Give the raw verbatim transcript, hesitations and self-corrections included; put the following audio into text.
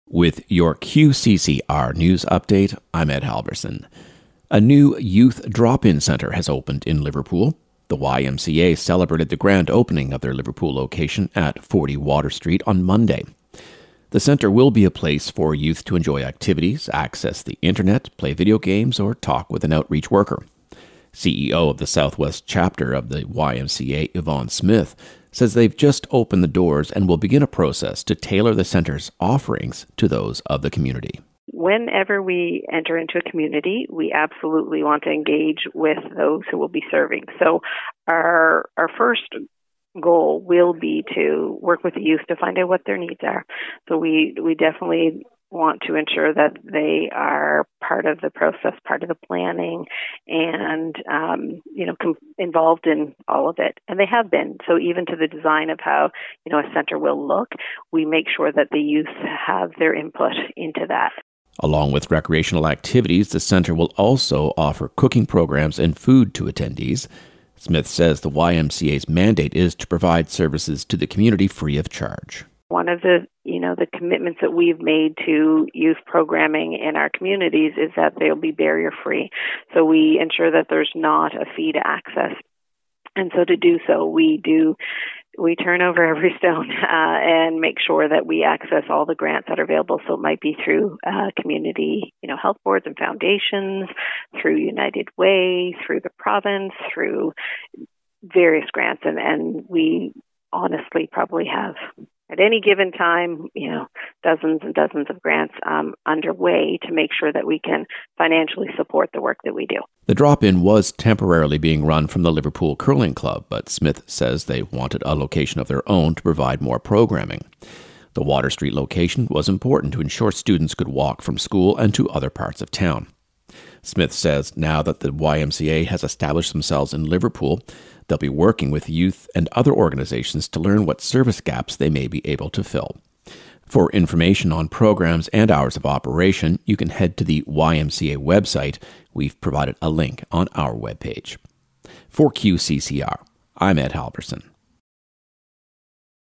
With your Q C C R News Update, I'm Ed Halverson. A new youth drop-in centre has opened in Liverpool. The Y M C A celebrated the grand opening of their Liverpool location at forty Water Street on Monday. The centre will be a place for youth to enjoy activities, access the internet, play video games, or talk with an outreach worker. C E O of the Southwest chapter of the Y M C A, Yvonne Smith, says they've just opened the doors and will begin a process to tailor the centre's offerings to those of the community. Whenever we enter into a community, we absolutely want to engage with those who will be serving. So our our first goal will be to work with the youth to find out what their needs are. So we, we definitely want to ensure that they are part of the process, part of the planning, and um, you know, com- involved in all of it. And they have been. So even to the design of how, you know, a center will look, we make sure that the youth have their input into that. Along with recreational activities, the center will also offer cooking programs and food to attendees. Smith says the Y M C A's mandate is to provide services to the community free of charge. One of the, you know, the commitments that we've made to youth programming in our communities is that they'll be barrier-free. So we ensure that there's not a fee to access. And so to do so, we do, we turn over every stone uh, and make sure that we access all the grants that are available. So it might be through uh, community, you know, health boards and foundations, through United Way, through the province, through various grants. And, and we honestly probably have, at any given time, you know, dozens and dozens of grants um, underway to make sure that we can financially support the work that we do. The drop-in was temporarily being run from the Liverpool Curling Club, but Smith says they wanted a location of their own to provide more programming. The Water Street location was important to ensure students could walk from school and to other parts of town. Smith says now that the Y M C A has established themselves in Liverpool, they'll be working with youth and other organizations to learn what service gaps they may be able to fill. For information on programs and hours of operation, you can head to the Y M C A website. We've provided a link on our webpage. For Q C C R, I'm Ed Halverson.